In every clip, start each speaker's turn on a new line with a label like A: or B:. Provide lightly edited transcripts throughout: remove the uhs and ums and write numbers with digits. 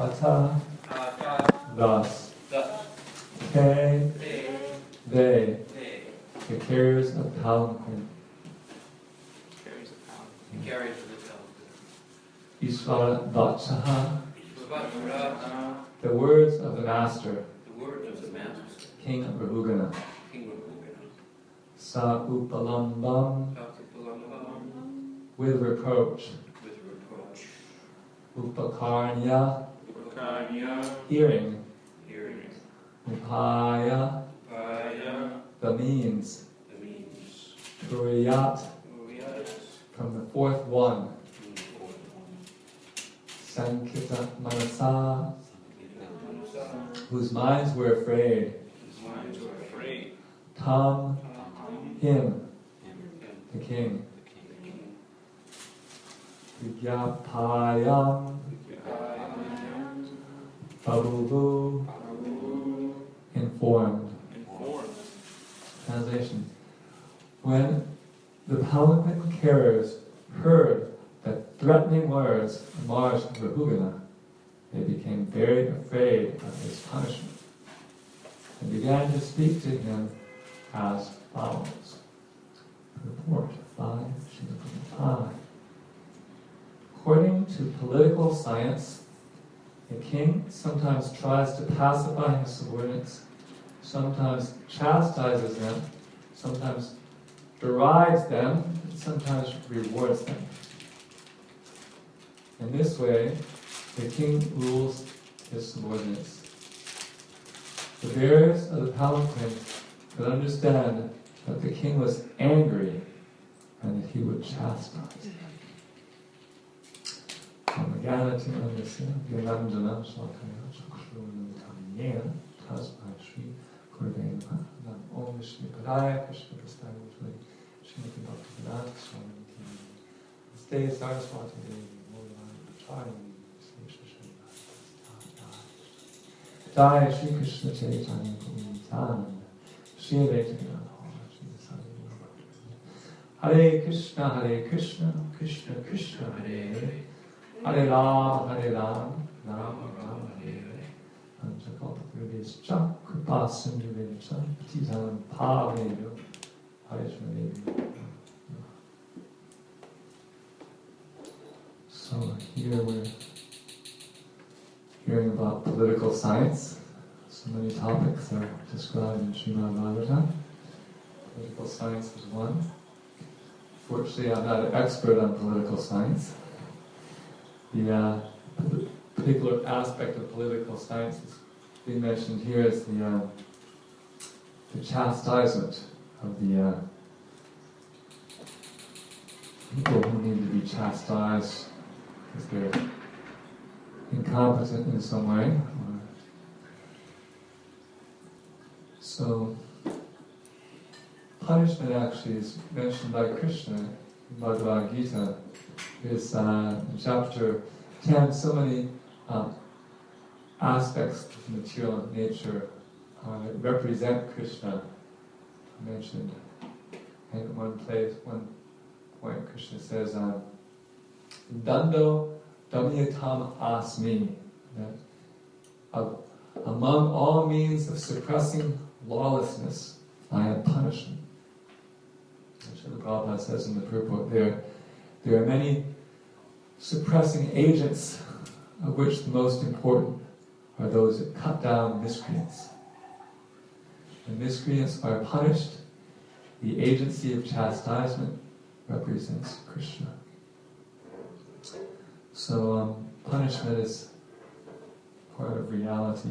A: Ata, thus, te, they, the carriers of palanquin.
B: Carriers of the palanquin.
A: Ishvara Vachaha, the words of the master, King Rahugana. Sa upalambam, with reproach. Upakarnya, hearing. Upaya, the means. Turiyat, from the fourth one. Sankita Manasa, whose minds were afraid. Tam, him, the king. Vidyapayam, Babubu, informed. Translation. When the palanquin carriers heard the threatening words of Maharaj Rahugana, they became very afraid of his punishment and began to speak to him as follows. Report 5, Srila Prabhupada. According to political science, the king sometimes tries to pacify his subordinates, sometimes chastises them, sometimes derides them, and sometimes rewards them. In this way, the king rules his subordinates. The bearers of the palanquin could understand that the king was angry and that he would chastise them. Stay Saraswati Devi, Jai Shri Krishna Chaitanya Prabhu Nityananda, Shri Advaita Hare Krishna, Krishna Krishna, Hare Hare, Hare Rama, Rama Rama, Hare Hare. Antakalpakurubhyascha kripa sindhuvedcha patitanam pavanebhyo Vaishnavebhyo. So here we're hearing about political science. So many topics are described in Srimad Bhagavatam. Political science is one. Fortunately, I'm not an expert on political science. The particular aspect of political science that's being mentioned here is the chastisement of the people who need to be chastised because they're incompetent in some way. So, punishment actually is mentioned by Krishna in Bhagavad Gita. Is in chapter 10, so many aspects of material nature that represent Krishna mentioned. And in one point Krishna says, Dando Damyatam Asmi, that among all means of suppressing lawlessness, I am punishment. Srila Prabhupada says in the purport there are many suppressing agents, of which the most important are those that cut down miscreants. When miscreants are punished, the agency of chastisement represents Krishna. So punishment is part of reality.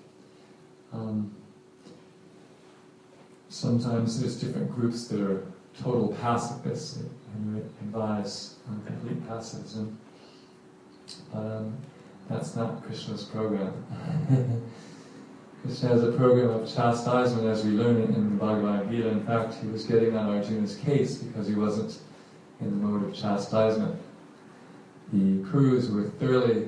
A: Sometimes there's different groups that are total pacifists and advise on complete pacifism. But that's not Krishna's program. Krishna has a program of chastisement, as we learn it in the Bhagavad Gita. In fact, he was getting on Arjuna's case because he wasn't in the mode of chastisement. The Kurus were thoroughly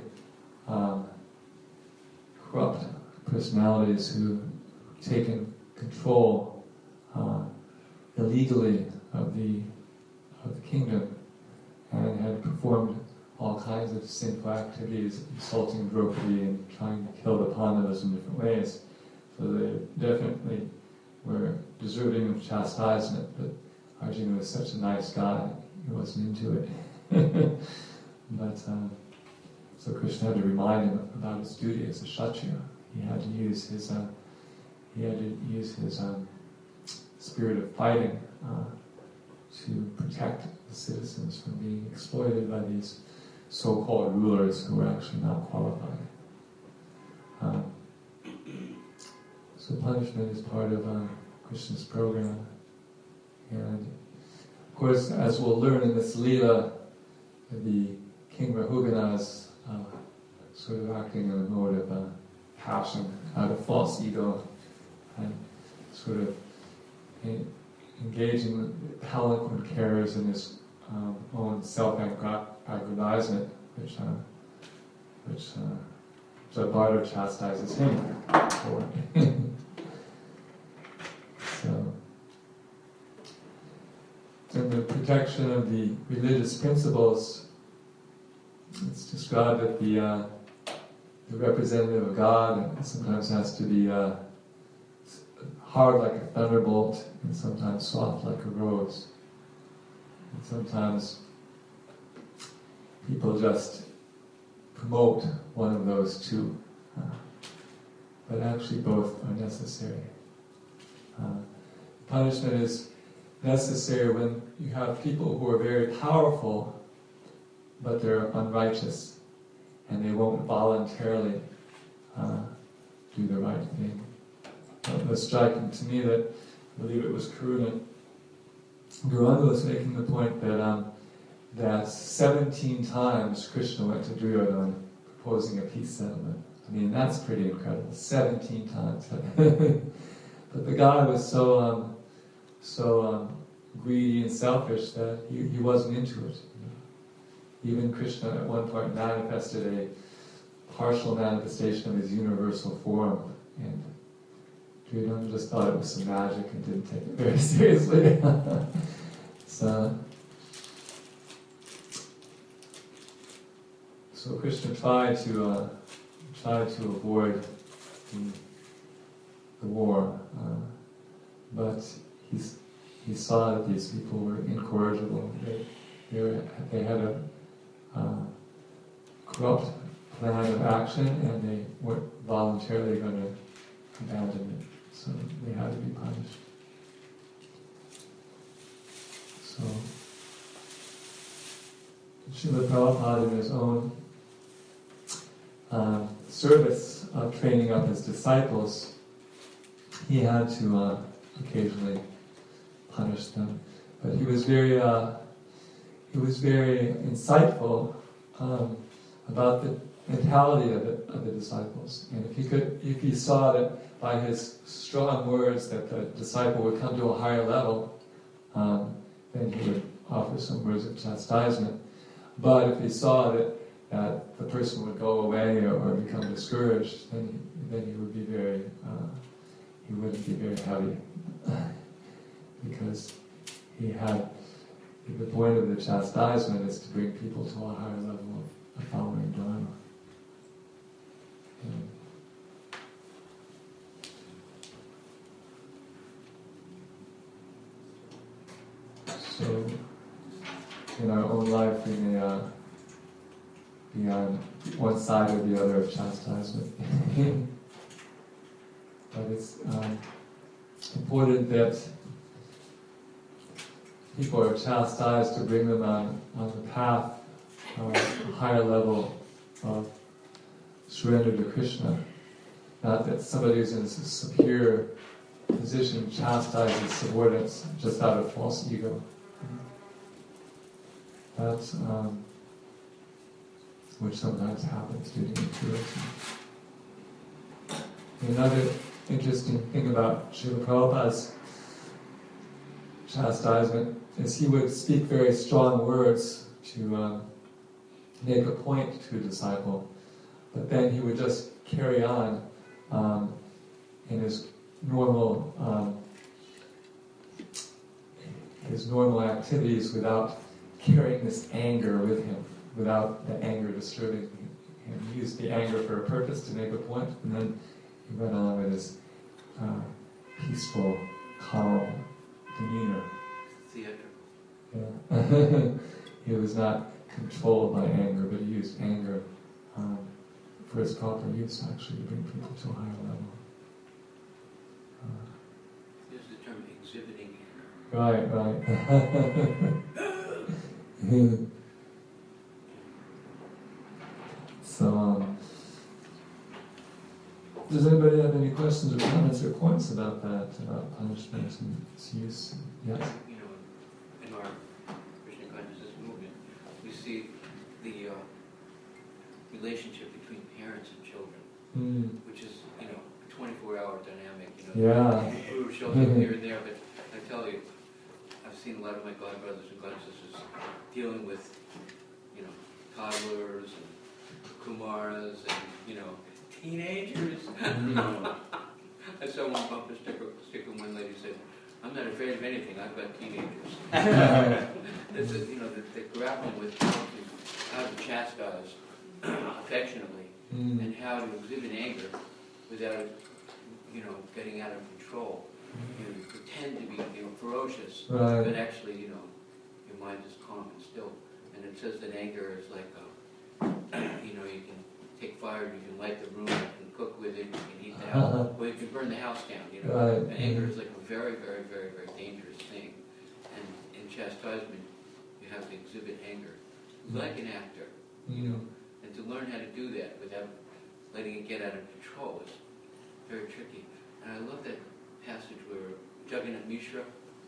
A: corrupt personalities who taken control illegally of the kingdom and had performed all kinds of sinful activities, insulting Draupadi and trying to kill the Pandavas in different ways. So they definitely were deserving of chastisement, but Arjuna was such a nice guy, he wasn't into it. But so Krishna had to remind him about his duty as a Kshatriya. He had to use his spirit of fighting to protect the citizens from being exploited by these so-called rulers who were actually not qualified. So punishment is part of Krishna's program. And of course, as we'll learn in this Leela, the King Rahugana is sort of acting in a mode of passion, out of false ego, and sort of engaging eloquent cares in his own self-aggrandizement, which Bharata chastises him for. So, in the protection of the religious principles, it's described that the representative of God sometimes has to be hard like a thunderbolt, and sometimes soft like a rose. And sometimes people just promote one of those two, but actually both are necessary. Punishment is necessary when you have people who are very powerful, but they're unrighteous, and they won't voluntarily do the right thing. It was striking to me that, I believe it was Guranga was making the point that 17 times Krishna went to Duryodhana proposing a peace settlement. I mean, that's pretty incredible. 17 times. But the guy was so greedy and selfish that he wasn't into it. Even Krishna at one point manifested a partial manifestation of his universal form, and Duryodhana just thought it was some magic and didn't take it very seriously. So Krishna tried to avoid the war, but he saw that these people were incorrigible. They had a corrupt plan of action, and they weren't voluntarily going to abandon it. So they had to be punished. So Srila Prabhupada, in his own service of training up his disciples, he had to occasionally punish them. But he was very insightful about the mentality of the disciples. And if he saw that by his strong words that the disciple would come to a higher level, then he would offer some words of chastisement. But if he saw that the person would go away or become discouraged, then he would be he wouldn't be very heavy, because the point of the chastisement is to bring people to a higher level of following Dharma. So, in our own life, we may be on one side or the other of chastisement. But it's important that people are chastised to bring them on the path of a higher level of surrender to Krishna. Not that somebody who's in a superior position chastises subordinates just out of false ego. That's which sometimes happens due to impurity. Another interesting thing about Srila Prabhupada's chastisement is he would speak very strong words to make a point to a disciple, but then he would just carry on in his normal activities without carrying this anger with him. without the anger disturbing him. He used the anger for a purpose to make a point, and then he went on with his peaceful, calm demeanor.
B: Theatrical.
A: Yeah. He was not controlled by anger, but he used anger for its proper use, actually, to bring people to a higher level.
B: There's the term exhibiting anger.
A: Right. So, does anybody have any questions or comments or points about that, about punishment and its use? Yes?
B: You know, in our Krishna consciousness movement, we see the relationship between parents and children, which is, you know, a 24-hour dynamic. You know, who shows up here and there, but I tell you, I've seen a lot of my godbrothers and goddesses dealing with, you know, toddlers and kumaras and, you know, teenagers. I saw one bumper sticker. One lady said, "I'm not afraid of anything. I've got teenagers." This is, you know, they're grappling with how to chastise affectionately and how to exhibit anger without, you know, getting out of control. You pretend to be, you know, ferocious, but actually, you know, your mind is calm and still. And it says that anger is like you know, you can take fire, you can light the room, you can cook with it, you can heat the house, or you can burn the house down, you know. And anger is like a very, very, very, very dangerous thing. And in chastisement, you have to exhibit anger, like an actor, you know. And to learn how to do that without letting it get out of control is very tricky. And I love that passage where Jagannath Mishra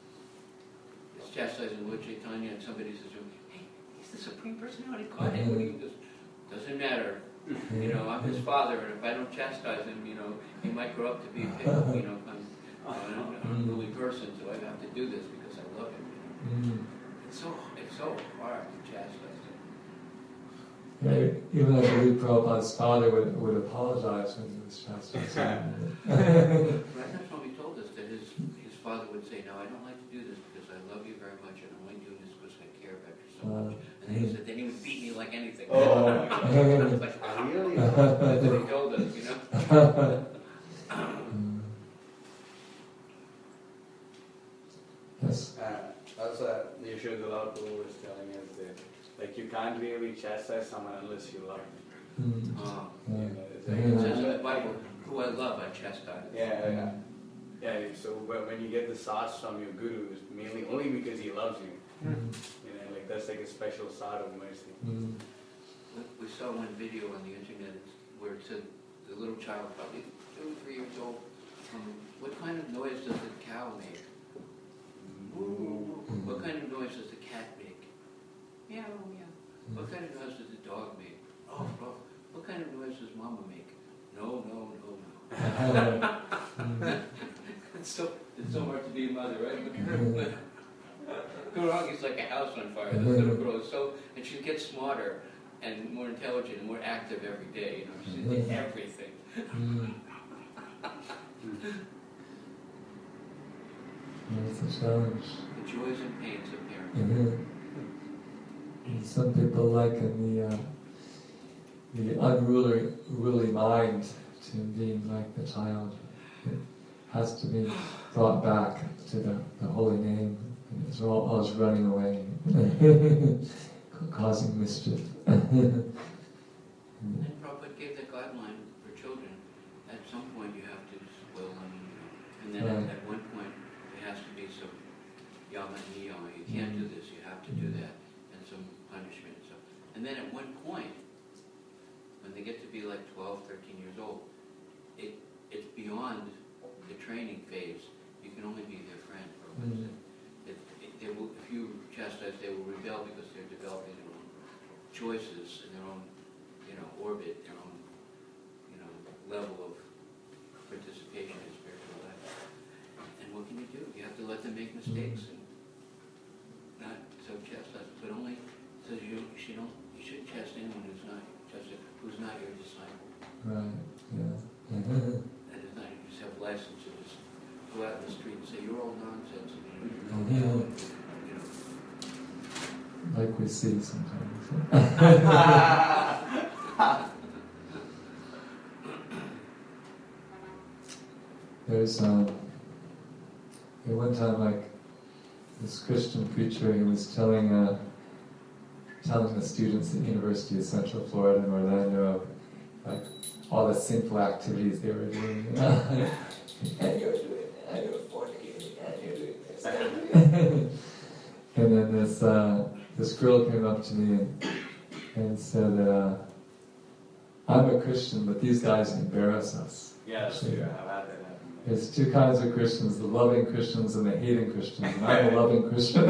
B: is chastising Lord Chaitanya, and somebody says to him, "Hey, he's the Supreme Personality of Godhead. What do you do?" Doesn't matter. You know, I'm his father, and if I don't chastise him, you know, he might grow up to be a pig. You know, I'm an unruly person, so I have to do this because I love him. You know? It's so hard to chastise him.
A: Yeah, even I believe Prabhupada's father would apologize when he was chastising.
B: Radha Swami told us that his father would say, "No, I don't like to do this because I love you very much, and I'm only doing this because I care about you so much." And then he said, then he would beat me like anything. Like, really? That's what he told us, you know.
A: Yes.
C: Also, Yashoda Lord Guru was telling us that, like, you can't really chastise someone unless you love them.
B: It says in the Bible, "Who I love, I chastise."
C: Yeah. So when you get the sauce from your guru, it's mainly only because he loves you. You know, like that's like a special sort of mercy.
B: We saw one video on the internet where it said the little child, probably 2 or 3 years old, what kind of noise does the cow make? What kind of noise does the cat make? Meow, meow. What kind of noise does the dog make? Oh, what kind of noise does mama make? No. It's so hard to be a mother, right? Gurungi's like a house on fire. This little girl is and she gets smarter and more intelligent and more active every day. You know, she's into everything.
A: It's a challenge.
B: The joys and pains of parenting.
A: And some people liken the unruly mind to being like the child. It has to be brought back to the holy name. And it's always running away, causing mischief.
B: And Prabhupada gave the guideline for children. At some point you have to spoil them, and then at one point there has to be some yama and niyama. You can't do this, you have to do that, and some punishment and stuff. And then at one point, when they get to be like 12, 13 years old, it's beyond the training phase. You can only be their friend. If you chastise, they will rebel because they're developing their own choices and their own, orbit, their own, level of participation in spiritual life. And what can you do? You have to let them make mistakes and not so chastise, but only says you shouldn't chastise anyone who's not your disciple.
A: Right. Yeah.
B: That is not. You just have license to just go out in the street and say you're all nonsense.
A: like we see sometimes. There's one time, like this Christian preacher, he was telling the students at the University of Central Florida in Orlando, like all the sinful activities they were doing. And you're doing it, and you're fornicating, and you're doing this. And then this girl came up to me and said, "I'm a Christian, but these guys embarrass us."
C: Yes,
A: Actually,
C: yeah, I've had that happen.
A: There's two kinds of Christians, the loving Christians and the hating Christians. And I'm a loving Christian.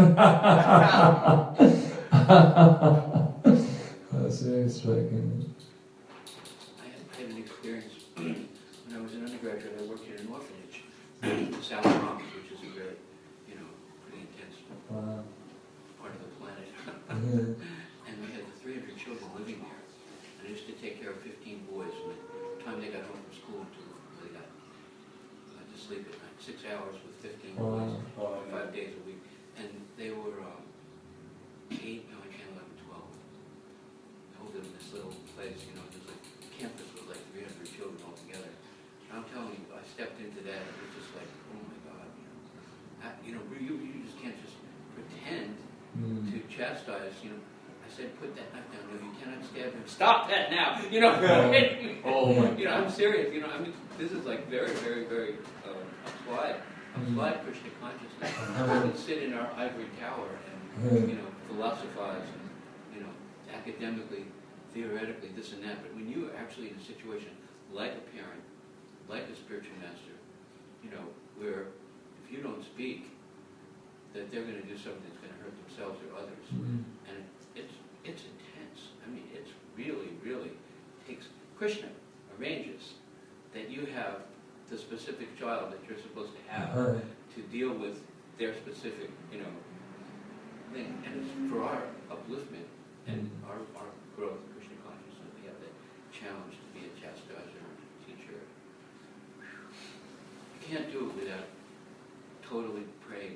A: That's very striking.
B: I had an experience when I was an undergraduate. I worked in an orphanage in the South Bronx, which is a very, pretty intense part of the planet. And we had 300 children living there. And I used to take care of 15 boys from the time they got home from school until they got to sleep at night. 6 hours with 15 boys, 5 days a week. And they were 8, 9, 10, 11, 12. I hold them in this little place, there's like campus with like 300 children all together. And I'm telling you, I stepped into that, and it was just like, oh my God, you just can't just pretend to chastise, I said, put that knife down. No, you cannot stab him. Stop that now.
C: Oh my God.
B: I'm serious. This is like very, very, very applied Krishna consciousness. We can sit in our ivory tower and, philosophize and, academically, theoretically, this and that. But when you are actually in a situation like a parent, like a spiritual master, where if you don't speak, that they're going to do something that's going to hurt themselves or others. And it's intense. It's really, really takes... Krishna arranges that you have the specific child that you're supposed to have to deal with their specific, thing. And it's for our upliftment and our growth in Krishna consciousness. We have that challenge to be a chastiser and a teacher. You can't do it without totally praying.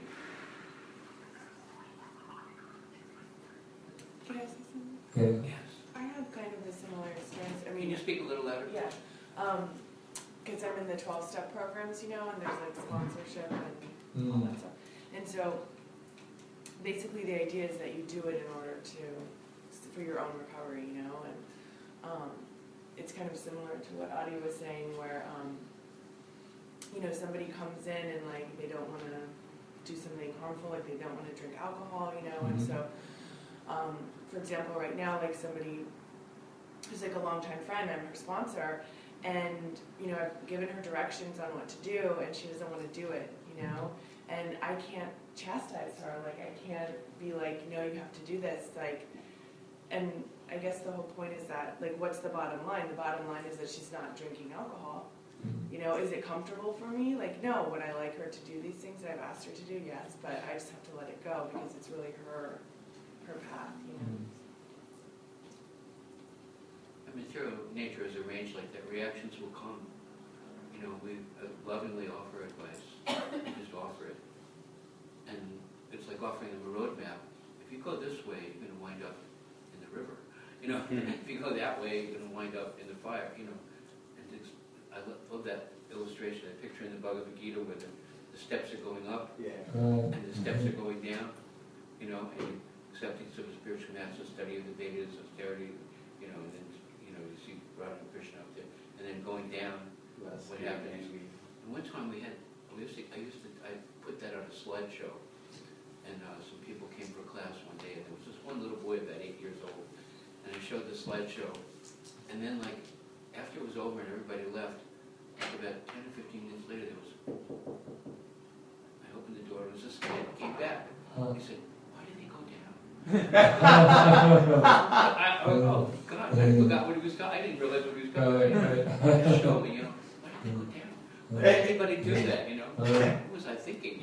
D: Can I say something?
A: Yeah.
B: Yes.
D: I have kind of a similar experience.
B: Can you speak a little louder?
D: Yeah. Because I'm in the 12-step programs, and there's like sponsorship and all that stuff. And so basically the idea is that you do it in order for your own recovery, and it's kind of similar to what Adi was saying, where somebody comes in and like they don't want to do something harmful, like they don't want to drink alcohol, and so for example, right now, like somebody who's like a longtime friend, I'm her sponsor, and I've given her directions on what to do, and she doesn't want to do it, and I can't chastise her, like I can't be like, no, you have to do this, like, and I guess the whole point is that, like, what's the bottom line? The bottom line is that she's not drinking alcohol. Is it comfortable for me? Like, no. Would I like her to do these things that I've asked her to do? Yes, but I just have to let it go because it's really her path,
B: Material nature is arranged like that. Reactions will come. We lovingly offer advice. We just offer it. And it's like offering them a roadmap. If you go this way, you're going to wind up in the river. If you go that way, you're going to wind up in the fire. And I love that illustration, that picture in the Bhagavad Gita where the steps are going up and the steps are going down. And accepting some spiritual master, study of the Vedas, austerity, and then you see Radha and Krishna up there, and then going down, what happens. And one time I put that on a slideshow, and some people came for a class one day, and there was this one little boy about 8 years old, and I showed the slideshow, and then like, after it was over and everybody left, like about 10 or 15 minutes later, I opened the door, it was this kid, came back. He said, why did they go down? Oh God, I forgot what he was talking. I didn't realize what he was talking about. Just show me, why did they go down? Why did anybody do that, What was I thinking,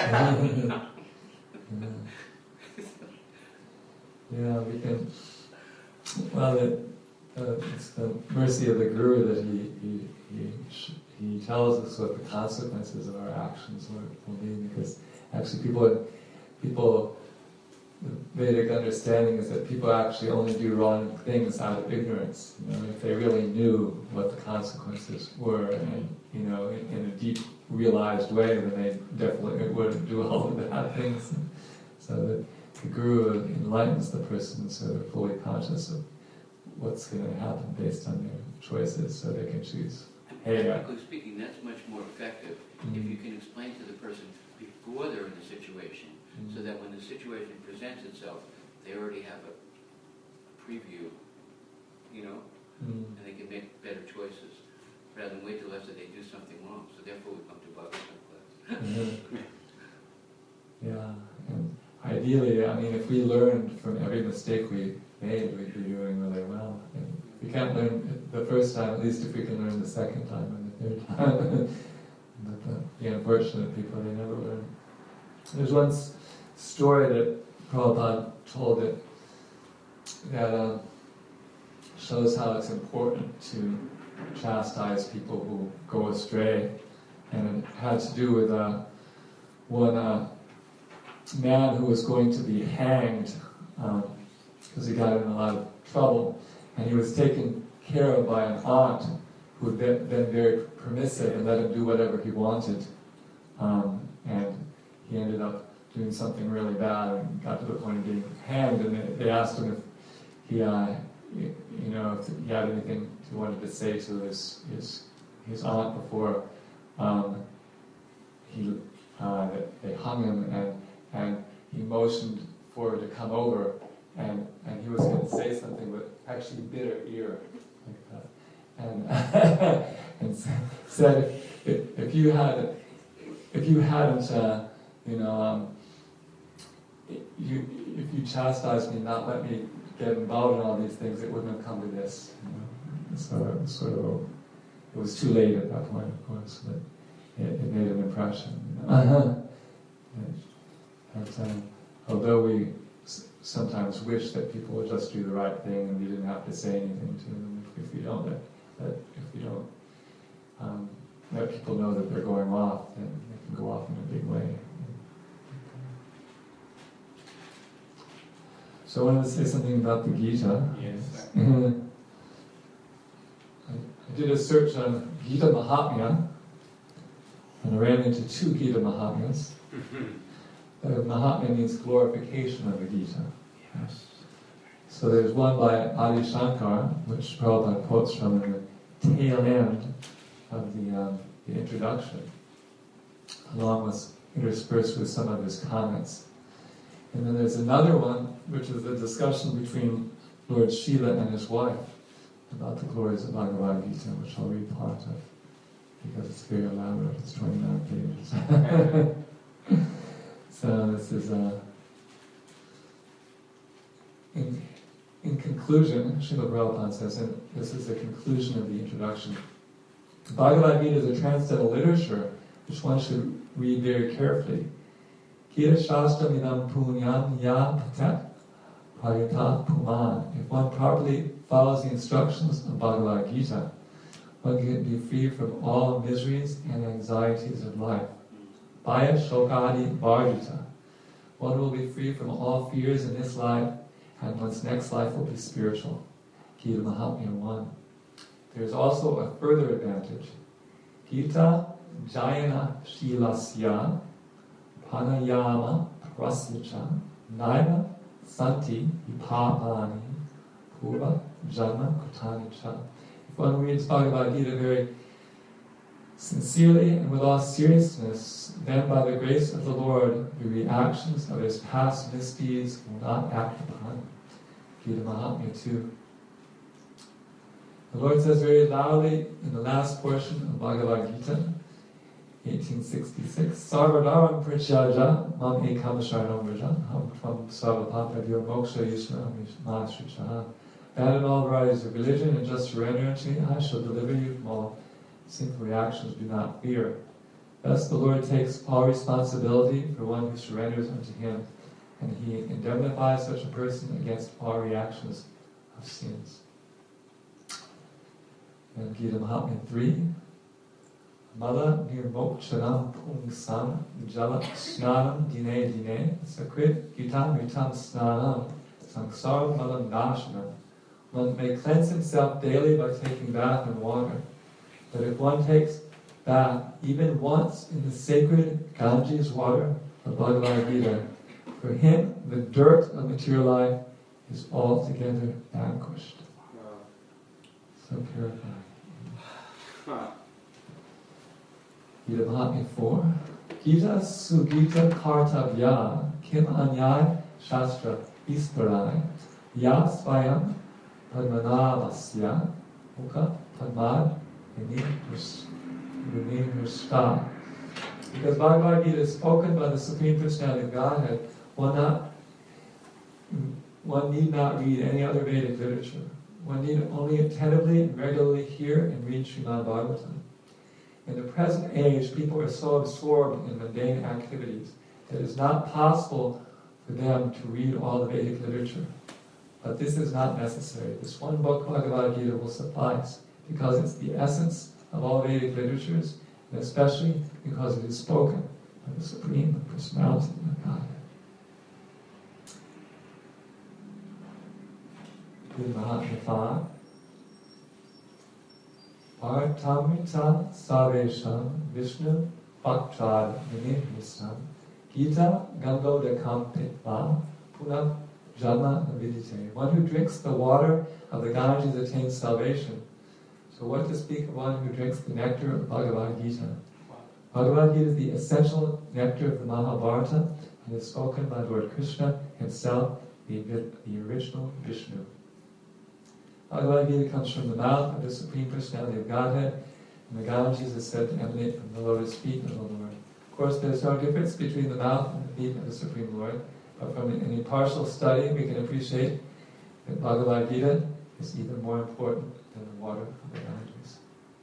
A: Yeah, we can. Well, it's the mercy of the Guru that he tells us what the consequences of our actions will be, because actually people Vedic understanding is that people actually only do wrong things out of ignorance. If they really knew what the consequences were, and in a deep realized way, then they definitely wouldn't do all the bad things. So that the Guru enlightens the person so they're fully conscious of what's going to happen based on their choices, so they can choose.
B: Practically speaking, that's much more effective if you can explain to the person before they're in the situation, so that when the situation presents itself, they already have a preview, and they can make better choices, rather than wait till after they do something wrong. So therefore we come to Bhagavatam class.
A: Yeah, and ideally, if we learned from every mistake we made, we'd be doing really well. And if we can't learn it the first time, at least if we can learn the second time and the third time. But the unfortunate people, they never learn. There's one story that Prabhupada told that shows how it's important to chastise people who go astray. And it had to do with one man who was going to be hanged because he got in a lot of trouble, and he was taken care of by an aunt who had been very permissive and let him do whatever he wanted, and he ended up doing something really bad and got to the point of being hanged. And they asked him if he, if he had anything he wanted to say to his aunt before they hung him, and he motioned for her to come over, and he was going to say something, but actually bit her ear like that, and said, if you hadn't, if you chastised me, not let me get involved in all these things, it wouldn't have come to this. So it was too late at that point, of course, but it made an impression. Although we sometimes wish that people would just do the right thing and we didn't have to say anything to them, if we don't let people know that they're going off, then they can go off in a big way. So I wanted to say something about the Gita.
C: Yes.
A: I did a search on Gita Mahatmya, and I ran into two Gita Mahatmyas. The Mahatmya means glorification of the Gita.
C: Yes.
A: So there's one by Adi Shankar, which Prabhupada quotes from in the tail end of the introduction, along with interspersed with some of his comments. And then there's another one, which is a discussion between Lord Srila and his wife about the glories of Bhagavad Gita, which I'll read part of, because it's very elaborate. It's 29 pages. So this is in conclusion, Srila Prabhupada says, and this is the conclusion of the introduction, Bhagavad Gita is a transcendental literature which one should read very carefully. Gita Shastra Midam Punyam Ya Patat Prayata Puman. If one properly follows the instructions of Bhagavad Gita, one can be free from all miseries and anxieties of life. Bhaya Shokadi Varjita. One will be free from all fears in this life, and one's next life will be spiritual. Gita Mahatmya 1. There is also a further advantage. Gita Jayana Shilasya Pranayama Prasyacha Naiva Santi Vipapani Pura Janma Kutanicha. If one reads Bhagavad Gita very sincerely and with all seriousness, then by the grace of the Lord, the reactions of his past misdeeds will not act upon. Gita Mahatmya 2. The Lord says very loudly in the last portion of Bhagavad Gita, 1866, Sarvadaram Prityaja Mam Ekam Sharanam Vraja Ham Tvam Sarvapapabhyo Moksha Yishna Mahasricha. Abandon all varieties of religion and just surrender unto me, I shall deliver you from all sinful reactions. Do not fear. Thus the Lord takes all responsibility for one who surrenders unto him, and he indemnifies such a person against all reactions of sins. And Gita Mahatmya 3, Mala nirmokshanam pungsam jala snanam dine dine sakrit gitamritam snanam sangsar malam nashanam. One may cleanse himself daily by taking bath in water. But if one takes bath even once in the sacred Ganges water of Bhagavad Gita, for him the dirt of material life is altogether vanquished. So purified. Gita Mahatmya 4. Gita Sugita Kartavya Kim Anyay Shastra Isparai Ya Svayam Padmanavasya Mukha Padmad Vinirshta. Because Bhagavad Gita is spoken by the Supreme Personality of Godhead, one need not read any other Vedic literature. One need only attentively and regularly hear and read Srimad Bhagavatam. In the present age, people are so absorbed in mundane activities that it is not possible for them to read all the Vedic literature. But this is not necessary. This one book, Bhagavad Gita, will suffice, because it's the essence of all Vedic literatures, and especially because it is spoken by the Supreme Personality of Godhead. Gita Mahatmya 5. Partamrita Sarvesham Vishnu Bhaktad Vinirmisam Gita Gangodakam Pitva Punam Jana Vidite. One who drinks the water of the Ganges attains salvation. So what to speak of one who drinks the nectar of Bhagavad Gita? Bhagavad Gita is the essential nectar of the Mahabharata and is spoken by Lord Krishna himself, the original Vishnu. Bhagavad Gita comes from the mouth of the Supreme Personality of Godhead, and the Ganges is said to emanate from the lotus feet of the Lord. Of course, there's no difference between the mouth and the feet of the Supreme Lord, but from an impartial study, we can appreciate that Bhagavad Gita is even more important than the water of the Ganges.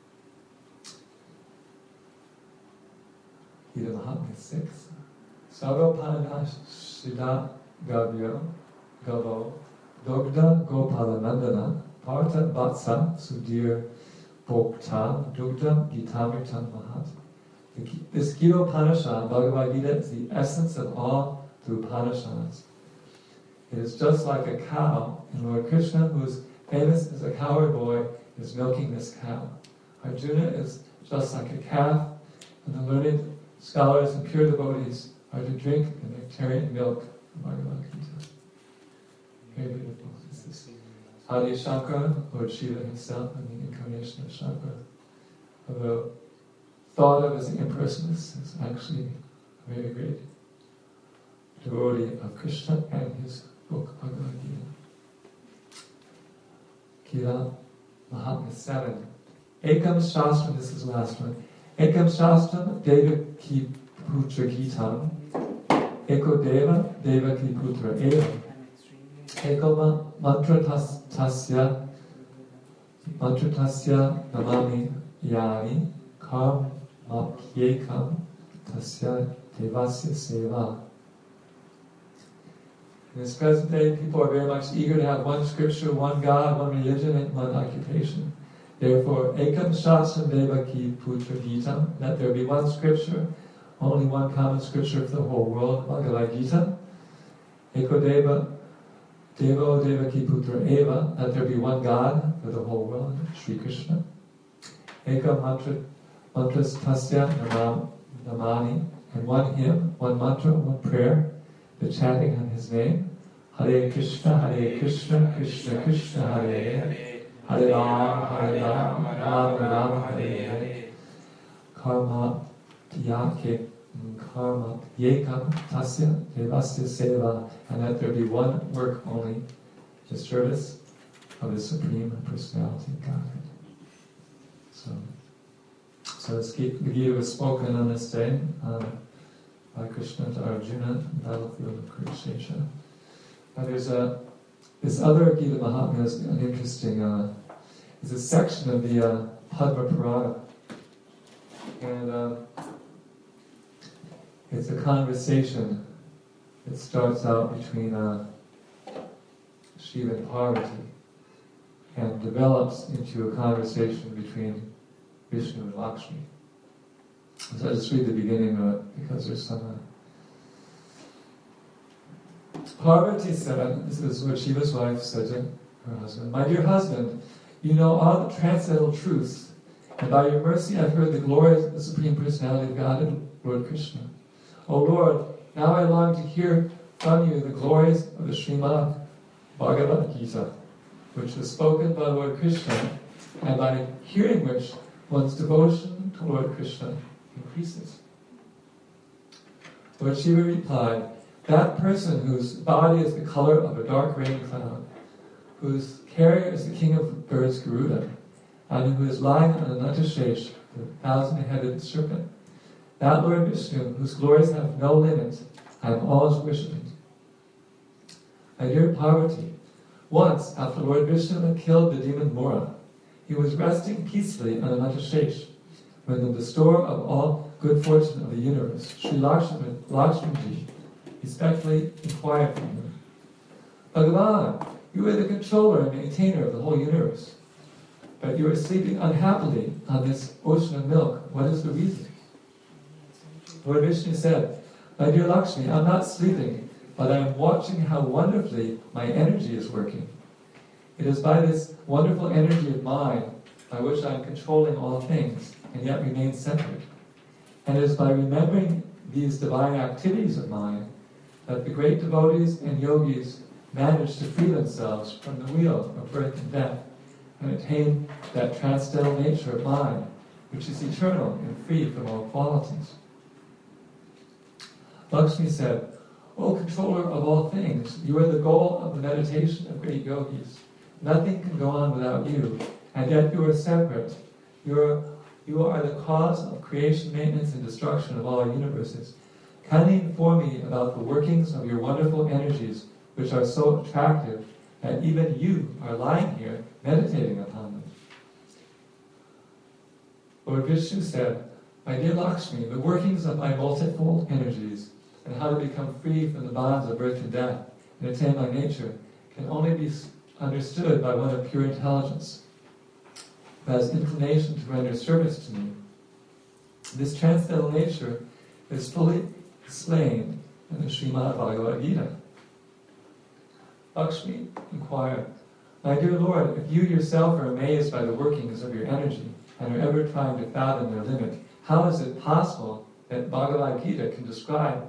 A: Gita Mahatmya 6. Sarvapana Shida Gavyo Gavo Dogda Gopalanandana Partha Vatsa Sudhir Bhokta Dugdam Gitamritam Mahat. This Gita Upanishad, Bhagavad Gita, is the essence of all the Upanishads. It is just like a cow, and Lord Krishna, who is famous as a cowherd boy, is milking this cow. Arjuna is just like a calf, and the learned scholars and pure devotees are to drink the nectarian milk of Bhagavad Gita. Very beautiful. This is Adi Shankara, Lord Shiva himself, and the incarnation of Shankara. Although thought of as an impersonalist, is actually a very great devotee of Krishna and his book Bhagavad Gita. Gita Mahatmya 7. Ekam Shastram, this is the last one. Ekam Shastram Devaki Putra Gitam. Eko Deva Devaki Putra Eva. Ekoma Mantra Tasya Namami Yani Karm Mapyekam Tasya Devasya Seva. In this present day, people are very much eager to have one scripture, one God, one religion, and one occupation. Therefore, Ekam Shastram Devaki Putra Gitam, let there be one scripture, only one common scripture for the whole world, Bhagavad Gita. Eko Deva Devo Devaki Putra Eva, let there be one God for the whole world, Sri Krishna. Eka Mantras Tasya Namani, and one hymn, one mantra, one prayer, the chanting on his name. Hare Krishna, Krishna Krishna, Hare Hare Ram, Ram, Hare Hare. Karma Yekam Tasya Devasya Seva, and let there be one work only, the service of the Supreme Personality of Godhead. So the Gita was spoken on this day by Krishna to Arjuna on the battlefield of Kurukshetra. Now there's this other Gita Mahatmya is an interesting, it's a section of the Padma Purana. And it's a conversation that starts out between Shiva and Parvati and develops into a conversation between Vishnu and Lakshmi. So I'll just read the beginning of it because there's some. Parvati said, this is what Shiva's wife said to her husband, "My dear husband, you know all the transcendental truths, and by your mercy I've heard the glories of the Supreme Personality of God and Lord Krishna. O Lord, now I long to hear from you the glories of the Srimad Bhagavad Gita, which was spoken by Lord Krishna, and by hearing which one's devotion to Lord Krishna increases." Lord Shiva replied, "That person whose body is the color of a dark rain cloud, whose carrier is the king of birds Garuda, and who is lying on an Anantashesh, the 1,000-headed serpent, that Lord Vishnu, whose glories have no limit, I am always worshipping. My dear Parvati, once after Lord Vishnu had killed the demon Mora, he was resting peacefully on Anantashesh, when the bestower of all good fortune of the universe, Sri Lakshmiji, respectfully inquired from him, "Bhagavan, you are the controller and maintainer of the whole universe, but you are sleeping unhappily on this ocean of milk. What is the reason?" Lord Vishnu said, "My dear Lakshmi, I'm not sleeping, but I am watching how wonderfully my energy is working. It is by this wonderful energy of mine by which I am controlling all things and yet remain separate. And it is by remembering these divine activities of mine that the great devotees and yogis manage to free themselves from the wheel of birth and death and attain that transcendental nature of mine, which is eternal and free from all qualities." Lakshmi said, "O controller of all things, you are the goal of the meditation of great yogis. Nothing can go on without you, and yet you are separate. You are the cause of creation, maintenance, and destruction of all universes. Kindly inform me about the workings of your wonderful energies, which are so attractive that even you are lying here meditating upon them." Lord Vishnu said, "My dear Lakshmi, the workings of my multifold energies and how to become free from the bonds of birth and death and attain my nature can only be understood by one of pure intelligence, who has inclination to render service to me. This transcendental nature is fully explained in the Srimad Bhagavad Gita." Lakshmi inquired, "My dear Lord, if you yourself are amazed by the workings of your energy and are ever trying to fathom their limit, how is it possible that Bhagavad Gita can describe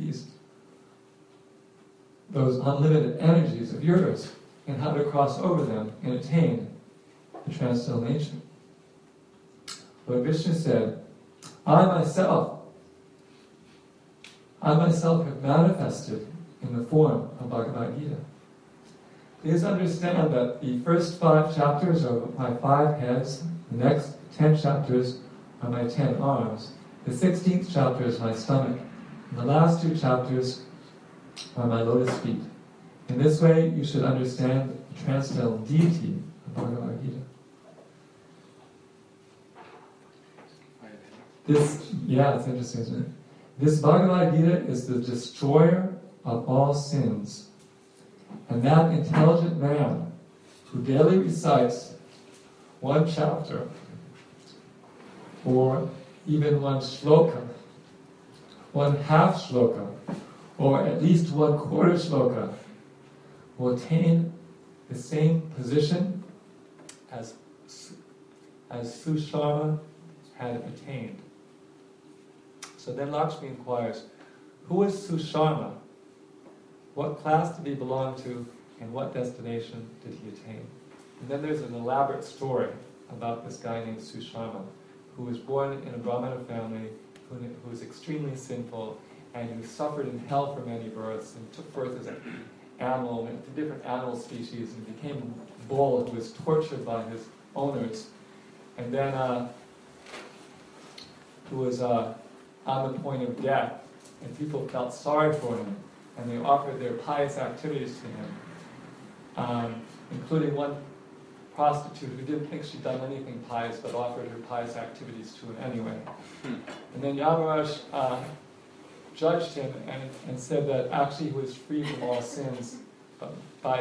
A: those unlimited energies of yours and how to cross over them and attain the transcendental nature?" Lord Vishnu said, I myself have manifested in the form of Bhagavad Gita. Please understand that the first 5 chapters are my 5 heads, the next 10 chapters are my 10 arms, the 16th chapter is my stomach, and the last 2 chapters are my lotus feet. In this way, you should understand the transcendental deity of Bhagavad Gita. It's interesting, isn't it? This Bhagavad Gita is the destroyer of all sins. And that intelligent man who daily recites 1 chapter, or even 1 shloka, 1/2 shloka, or at least 1/4 shloka, will attain the same position as Susharma had attained. So then Lakshmi inquires, who is Susharma? What class did he belong to, and what destination did he attain? And then there's an elaborate story about this guy named Susharma, who was born in a Brahmana family, who was extremely sinful, and who suffered in hell for many births, and took birth as an animal, went to different animal species, and became a bull who was tortured by his owners, and then who was on the point of death, and people felt sorry for him, and they offered their pious activities to him, including one prostitute who didn't think she'd done anything pious, but offered her pious activities to him anyway. And then Yamaraj judged him and said that actually he was free from all sins by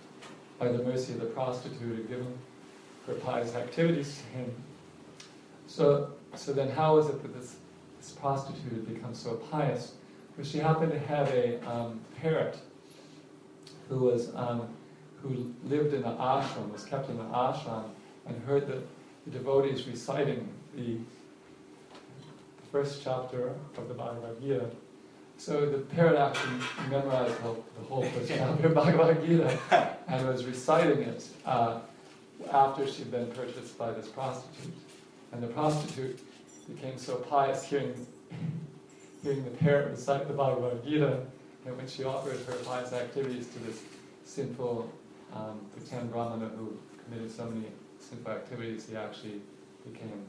A: the mercy of the prostitute who had given her pious activities to him. So then how is it that this prostitute had become so pious? Well, she happened to have a parrot who lived in an ashram, was kept in an ashram, and heard the devotees reciting the first chapter of the Bhagavad Gita. So the parrot actually memorized the whole first chapter of Bhagavad Gita and was reciting it after she'd been purchased by this prostitute. And the prostitute became so pious hearing the parrot recite the Bhagavad Gita, and when she offered her pious activities to this sinful pretend brahmana who committed so many sinful activities, he actually became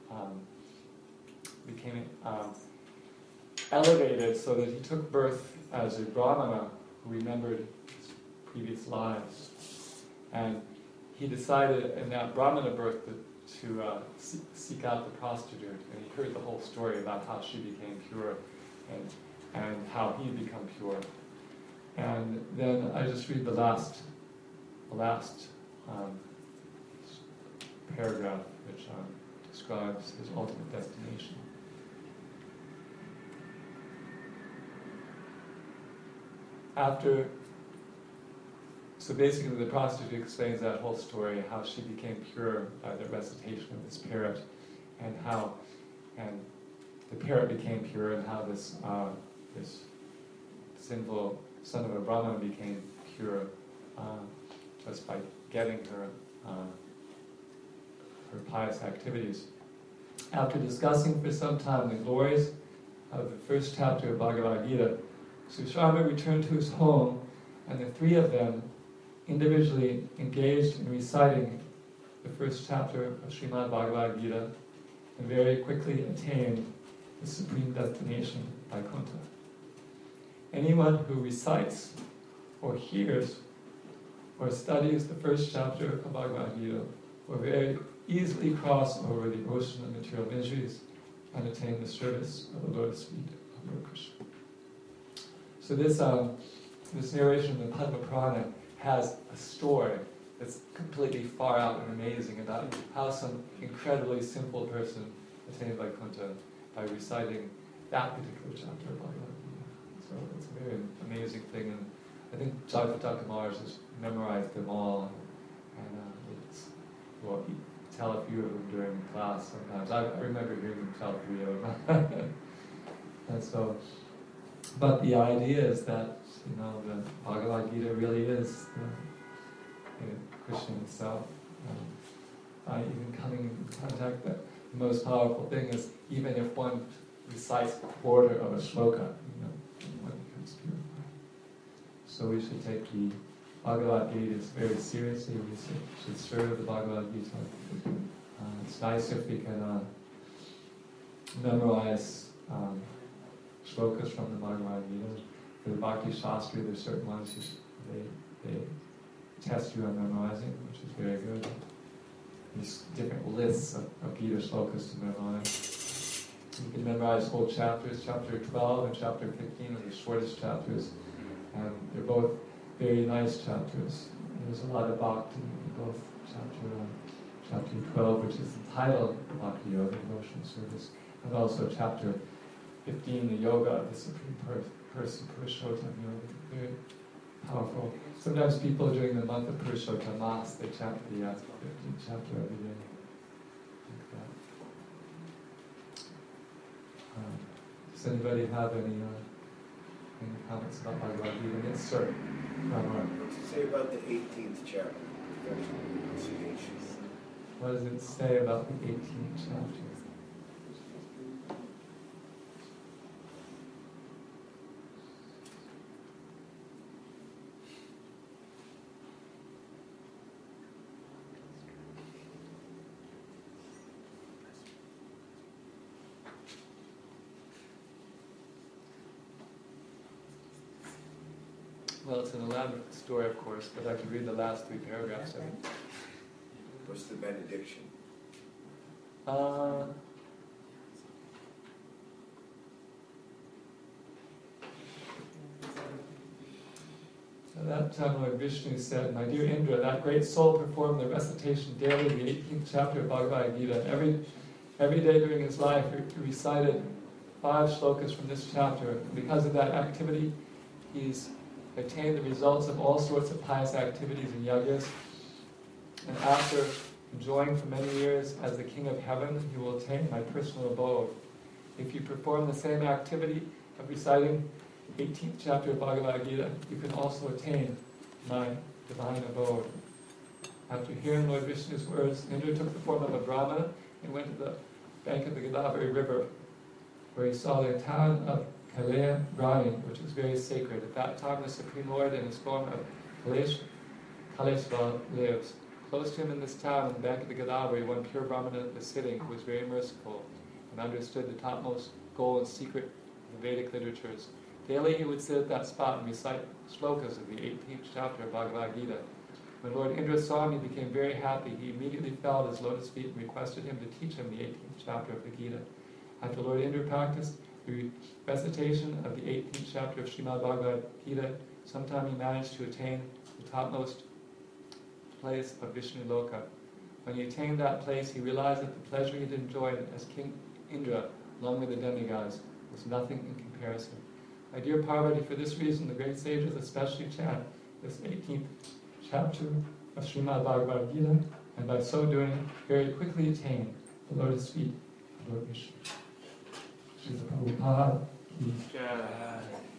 A: elevated so that he took birth as a brahmana who remembered his previous lives. And he decided in that brahmana birth to seek out the prostitute, and he heard the whole story about how she became pure and how he had become pure. And then I just read the last paragraph, which describes his ultimate destination. So basically the prostitute explains that whole story, how she became pure by the recitation of this parrot, and the parrot became pure, and how this sinful son of a brahmana became pure just by getting her pious activities. After discussing for some time the glories of the first chapter of Bhagavad Gita, Susharma returned to his home, and the three of them individually engaged in reciting the first chapter of Srimad Bhagavad Gita, and very quickly attained the supreme destination, Vaikuntha. Anyone who recites or hears or studies the first chapter of Bhagavad Gita will very easily cross over the ocean of material miseries and attain the service of the lotus feet of Lord Krishna. So this narration of the Padma Purana has a story that's completely far out and amazing about how some incredibly simple person attained Vaikuntha by reciting that particular chapter of Bhagavad Gita. So it's a very amazing thing, and I think Jayapataka Maharaj has memorized them all, and we'll tell a few of them during class sometimes. I remember hearing him tell 3 of them. And so, but the idea is that, the Bhagavad Gita really is Krishna himself. Even coming in contact, the most powerful thing is, even if one recites a quarter of a shloka, one becomes purified. So we should take the Bhagavad Gita very seriously. We should serve the Bhagavad Gita. It's nice if we can memorize shlokas from the Bhagavad Gita. For the Bhakti Shastri, there's certain ones they test you on memorizing, which is very good. There's different lists of Gita shlokas to memorize. You can memorize whole chapters. Chapter 12 and chapter 15 are the shortest chapters, and they're both very nice chapters. There's a lot of bhakti in both chapter 12, which is entitled Bhakti Yoga, Devotional Service, and also chapter 15, the Yoga of the Supreme Person, Purushottam Yoga. Very powerful. Sometimes people during the month of Purushottam Mas, they chant the 15th chapter every day. Like that. Does anybody have any comments about Bhagavad Gita? Yes, sir.
E: What does it say about the 18th chapter? Pronunciation.
A: What does it say about the 18th chapter? Well, it's an elaborate story, of course, but I could read the last 3 paragraphs of it.
E: What's the benediction?
A: At that time, Lord Vishnu said, "My dear Indra, that great soul performed the recitation daily of the 18th chapter of Bhagavad Gita. every day during his life he recited 5 shlokas from this chapter. And because of that activity, he's attained the results of all sorts of pious activities and yagas. And after enjoying for many years as the King of Heaven, he will attain my personal abode. If you perform the same activity of reciting the 18th chapter of Bhagavad Gita, you can also attain my divine abode. After hearing Lord Vishnu's words, Indra took the form of a Brahmana and went to the bank of the Godavari River, where he saw the town of Kalea Brahmi, which was very sacred. At that time, the Supreme Lord in his form of Kaleshva lives. Close to him in this town, on the bank of the Godavari, one pure Brahmana was sitting who was very merciful and understood the topmost goal and secret of the Vedic literatures. Daily he would sit at that spot and recite shlokas of the 18th chapter of Bhagavad Gita. When Lord Indra saw him, he became very happy. He immediately fell at his lotus feet and requested him to teach him the 18th chapter of the Gita. After Lord Indra practiced the recitation of the 18th chapter of Srimad Bhagavad Gita, sometime he managed to attain the topmost place of Vishnu Loka. When he attained that place, he realized that the pleasure he had enjoyed as King Indra, along with the demigods, was nothing in comparison. My dear Parvati, for this reason, the great sages especially chant this 18th chapter of Srimad Bhagavad Gita, and by so doing, very quickly attain the lotus feet of Lord Vishnu. Srila Prabhupada ki
C: Jai.